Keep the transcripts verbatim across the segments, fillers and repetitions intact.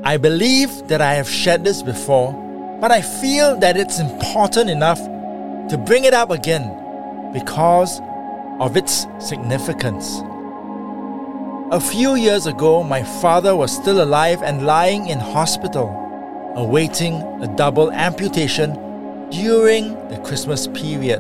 I believe that I have shared this before, but I feel that it's important enough to bring it up again because of its significance. A few years ago, my father was still alive and lying in hospital, awaiting a double amputation during the Christmas period.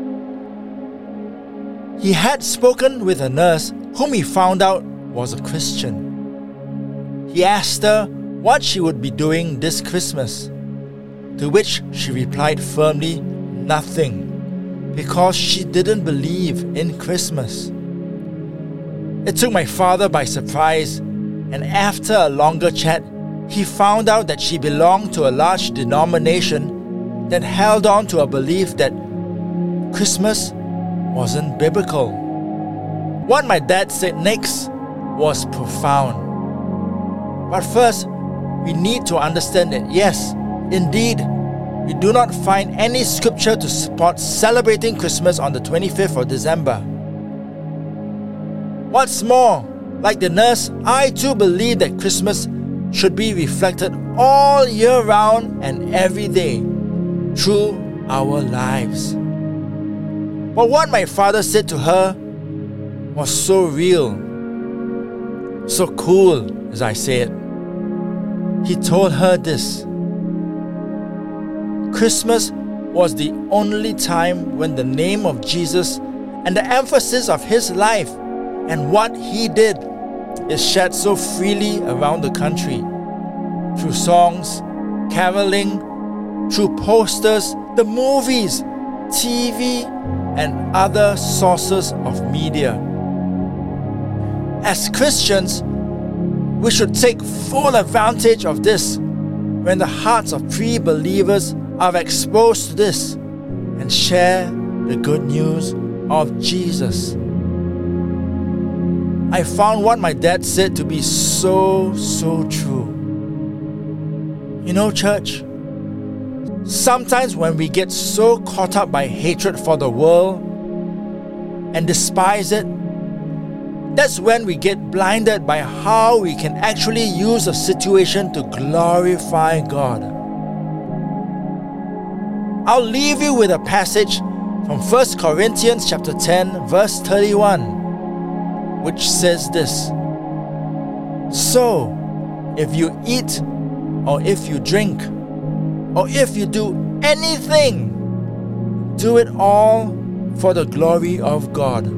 He had spoken with a nurse whom he found out was a Christian. He asked her what she would be doing this Christmas, to which she replied firmly, nothing, because she didn't believe in Christmas. It took my father by surprise, and after a longer chat, he found out that she belonged to a large denomination that held on to a belief that Christmas wasn't biblical. What my dad said next was profound. But first, we need to understand that yes, indeed, we do not find any scripture to support celebrating Christmas on the twenty-fifth of December. What's more, like the nurse, I too believe that Christmas should be reflected all year round and every day through our lives. But what my father said to her was so real, so cool, as I said. He told her this: Christmas was the only time when the name of Jesus and the emphasis of his life and what he did is shared so freely around the country, through songs, caroling, through posters, the movies, T V, and other sources of media. As Christians, we should take full advantage of this when the hearts of pre-believers are exposed to this and share the good news of Jesus. I found what my dad said to be so, so true. You know, church, sometimes when we get so caught up by hatred for the world and despise it, that's when we get blinded by how we can actually use a situation to glorify God. I'll leave you with a passage from First Corinthians chapter ten, verse thirty-one, which says this: So, if you eat, or if you drink, or if you do anything, do it all for the glory of God.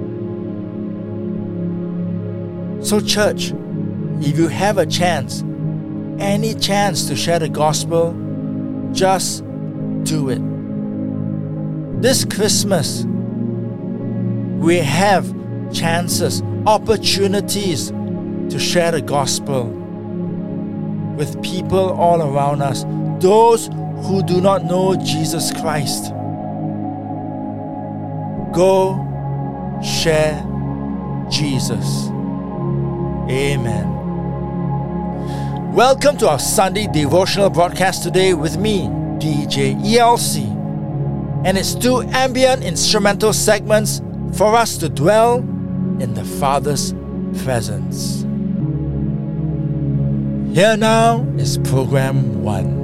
So church, if you have a chance, any chance to share the gospel, just do it. This Christmas, we have chances, opportunities to share the gospel with people all around us, those who do not know Jesus Christ. Go share Jesus. Amen. Welcome to our Sunday devotional broadcast today with me, D J E L C, and its two ambient instrumental segments for us to dwell in the Father's presence. Here now is program one.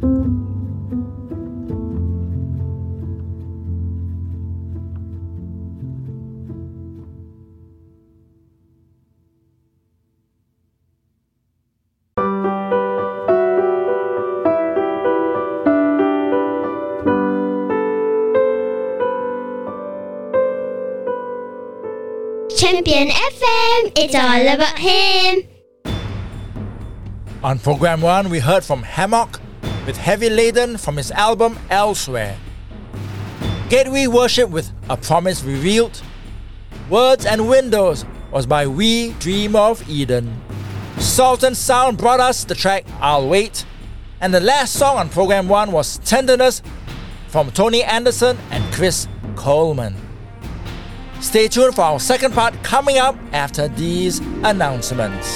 Champion F M, it's all about him. On Program one, we heard from Hammock with Heavy Laden from his album Elsewhere. Gateway Worship with A Promise Revealed. Words and Windows was by We Dream of Eden. Salt and Sound brought us the track I'll Wait. And the last song on Program one was Tenderness from Tony Anderson and Chris Coleman. Stay tuned for our second part coming up after these announcements.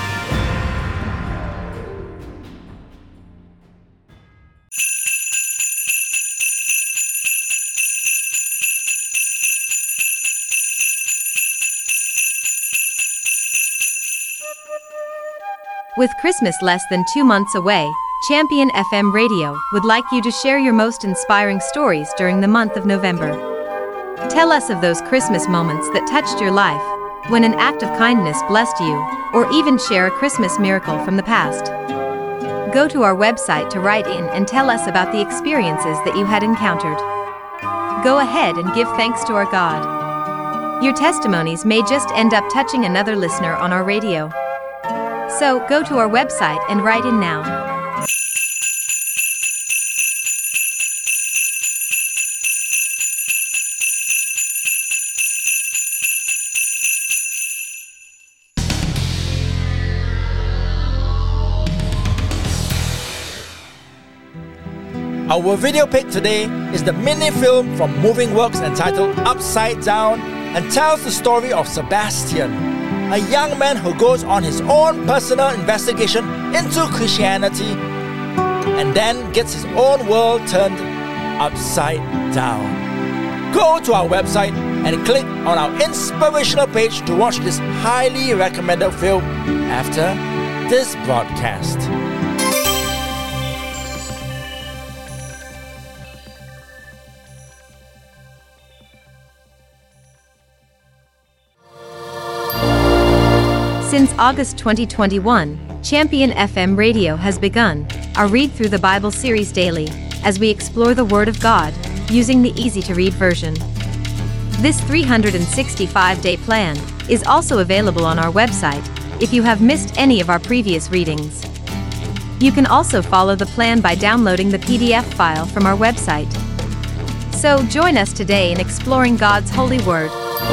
With Christmas less than two months away, Champion F M Radio would like you to share your most inspiring stories during the month of November. Tell us of those Christmas moments that touched your life, when an act of kindness blessed you, or even share a Christmas miracle from the past. Go to our website to write in and tell us about the experiences that you had encountered. Go ahead and give thanks to our God. Your testimonies may just end up touching another listener on our radio. So, go to our website and write in now. Our video pick today is the mini-film from Moving Works entitled Upside Down and tells the story of Sebastian, a young man who goes on his own personal investigation into Christianity and then gets his own world turned upside down. Go to our website and click on our inspirational page to watch this highly recommended film after this broadcast. Since August twenty twenty-one, Champion F M Radio has begun our Read Through the Bible series daily, as we explore the Word of God using the easy-to-read version. This three hundred sixty-five day plan is also available on our website if you have missed any of our previous readings. You can also follow the plan by downloading the P D F file from our website. So join us today in exploring God's holy Word.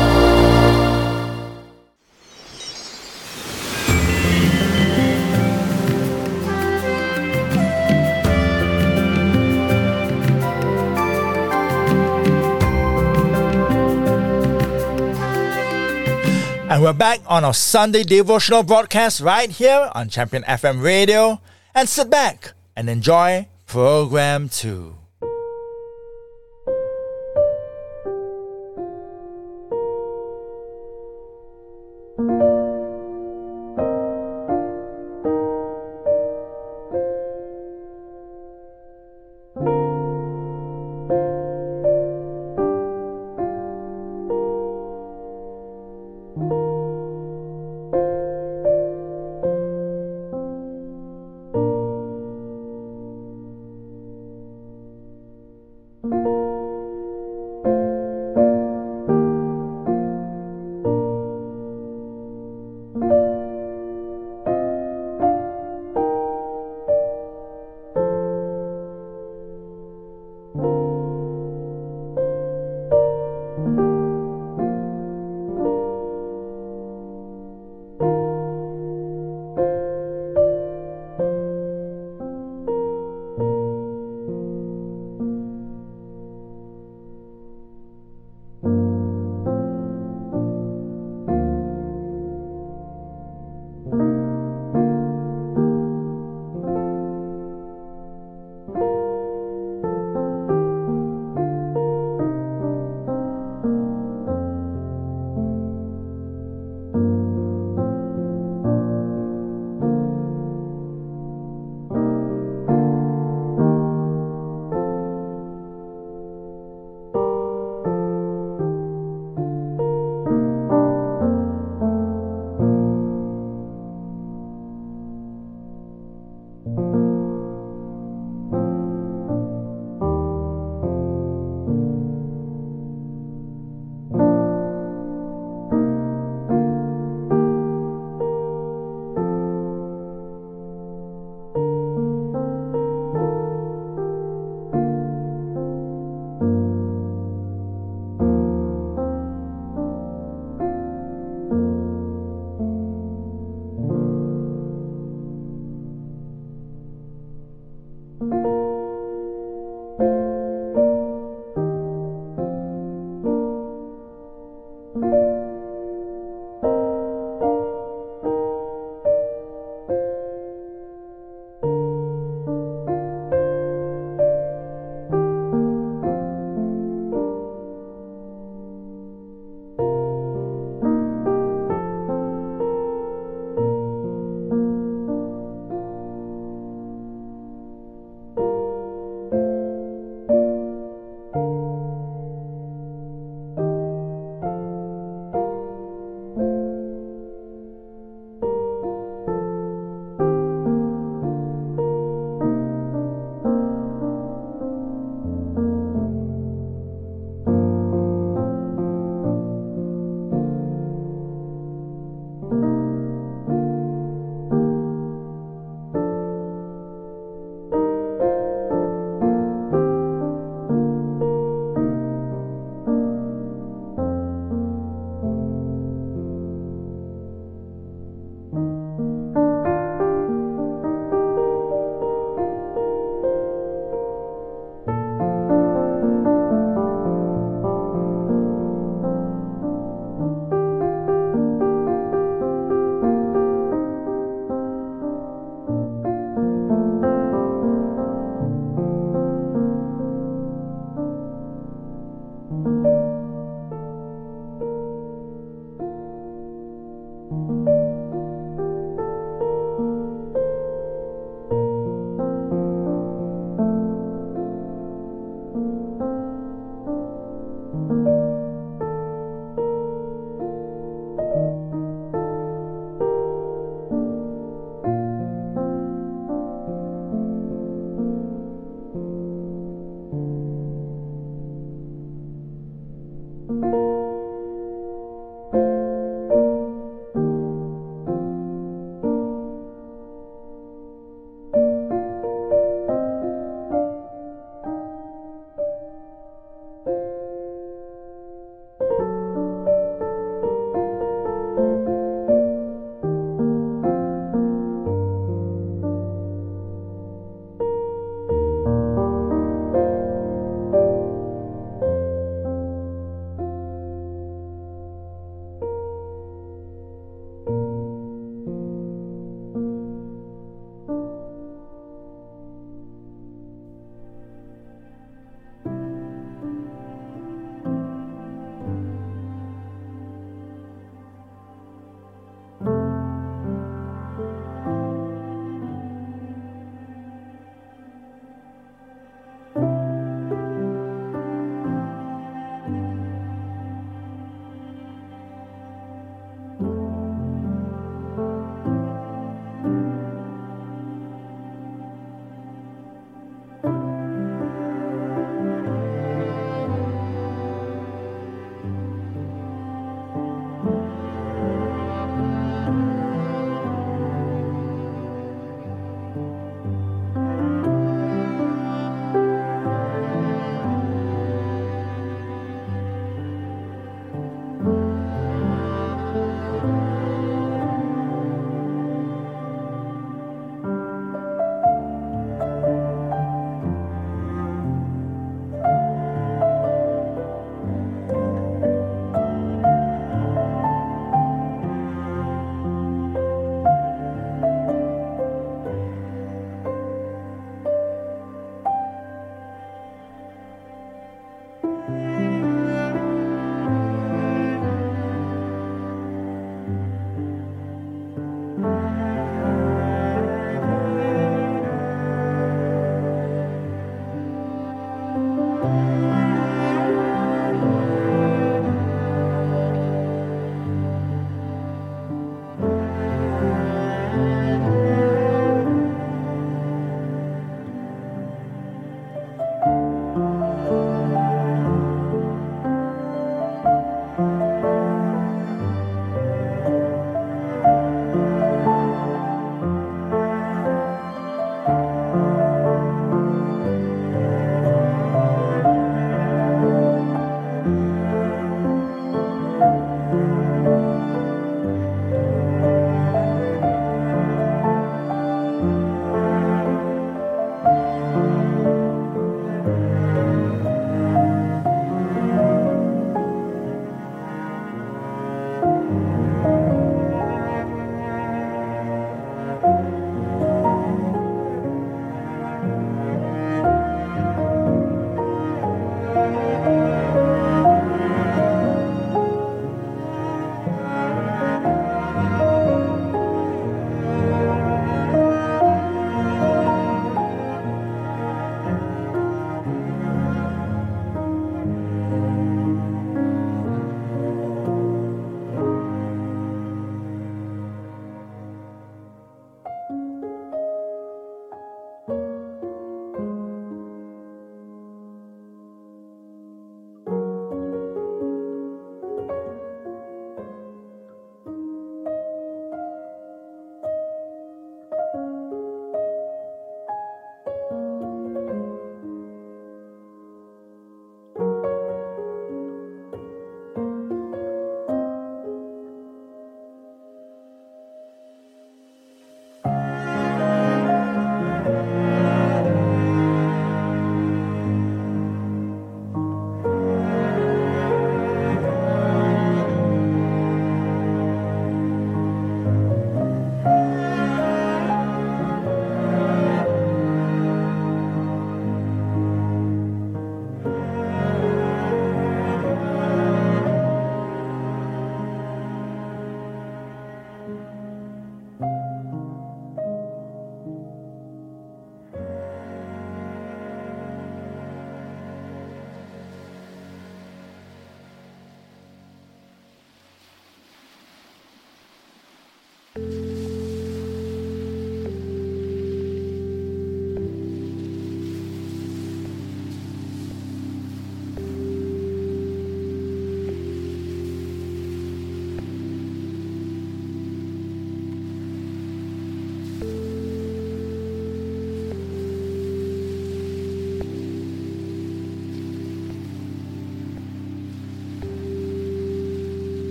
And we're back on our Sunday devotional broadcast right here on Champion F M Radio. And sit back and enjoy Program two.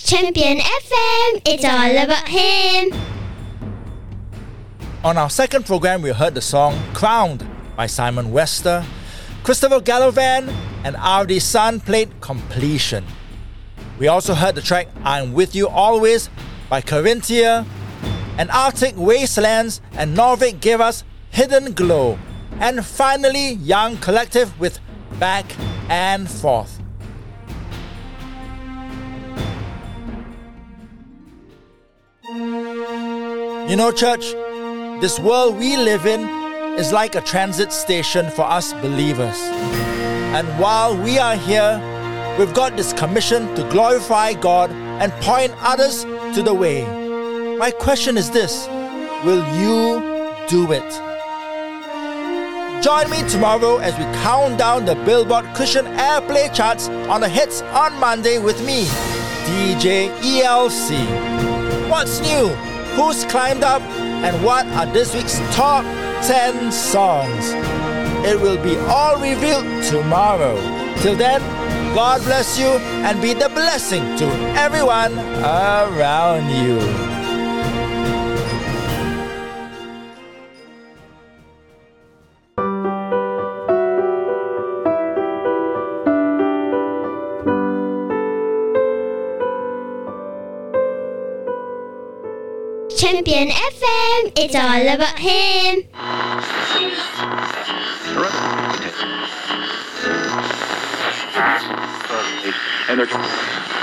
Champion F M, it's all about him. On our second program, we heard the song Crowned by Simon Wester. Christopher Gallivan and R D Sun played Completion. We also heard the track I'm With You Always by Carinthia. And Arctic Wastelands and Norvik gave us Hidden Glow. And finally, Young Collective with Back and Forth. You know, church, this world we live in is like a transit station for us believers. And while we are here, we've got this commission to glorify God and point others to the way. My question is this: will you do it? Join me tomorrow as we count down the Billboard Christian Airplay charts on the hits on Monday with me, D J E L C. What's new? Who's climbed up? And what are this week's top ten songs? It will be all revealed tomorrow. Till then, God bless you and be the blessing to everyone around you. Champion F M, it's all about him. And